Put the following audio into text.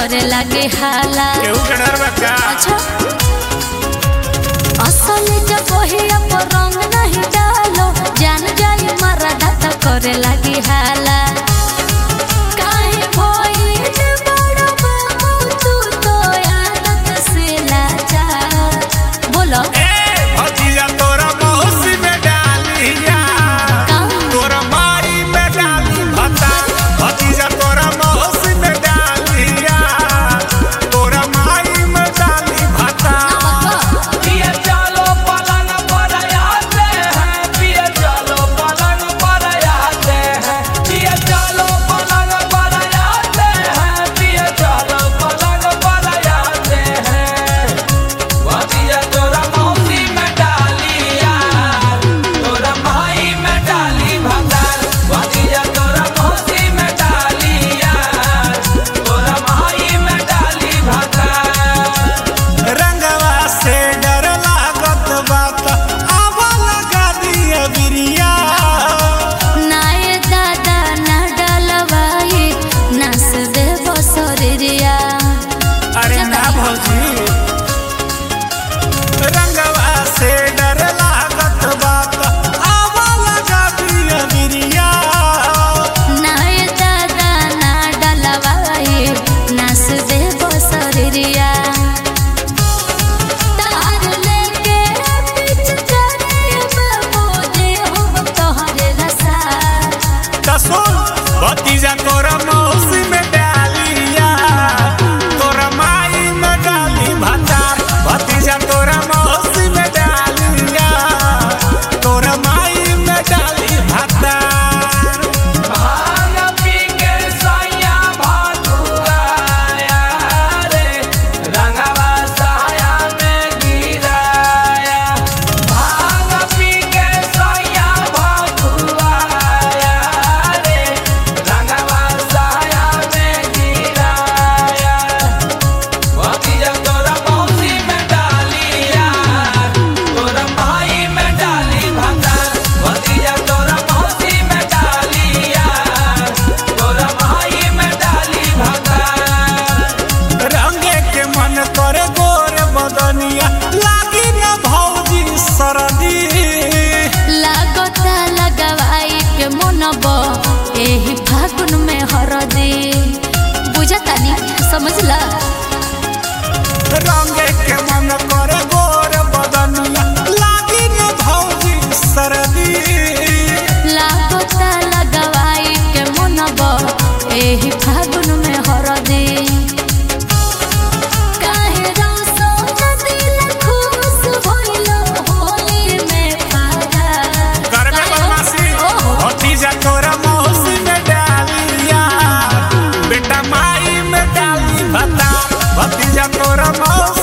करे लागे हाला केहू के डर बा का? अच्छा असल जब वही पर रंग नहीं डालो जान जाई मारा दाता करे लागे हाला काहे भइल बड़ा बाबू तू तो आदत से लाजा बोलो भतीजा तोरा मौसी में डालिया तोरा माई में डाली भता भतीजा तोरा मौसी में डालिया तोरा माई में डाली भता पिया चलो पलंग पर आते हैं पिया चलो पलंग पर आते हैं पिया चलो पलंग पर आते हैं पिया चलो पलंग पर आते हैं भतीजा तोरा मौसी में डालिया तोरा माई में डाली भतार भतीजा तोरा मौसी में डालिया तोरा माई में डाली भतार रंगवा से डर लागत बात आव लगा दिया बिरिया नाये दादा ना डलवाई नास दे बसरिया अरे ना भौजी रंगवा से डर लागत बात आव लगा दिया बिरिया नाये दादा ना डलवाई नास दे बसरिया तार लेके पीछ चढ़े बाबू दे हम तोहरे रसा कसुन भतीजा तोरा मौसी में डालिया तोरा माई में डाली भतार भतीजा तोरा मौसी में डालिया तोरा माई में डाली भतार भांग पी के सैया भागुआया रे रंगवा साया में गिराया भांग पी के सैया भागुआया रे रंगवा साया में गिराया भतीजा तोरा मौसी में डालिया तोरा माई में डाली भतार भतीजा तोरा मौसी में डालिया तोरा माई में डाली भतार रंगे के मन करे गोर बदनिया लागी न भौजी सरदी लागता लगवाई के मनब एही फागुन में हरदी बुझतानी समझला रंगे के मन करे गोर बदनिया लागी न भौजी सरदी लागता लगवाई के मनब एही फागुन में हरदी काहे रसो दिल खुश भइलो होली में पारा करबे बदमाशी भतीजा तोरा मौसी में डालिया बेटा माई में डाली भता भतीजा तोरा मौसी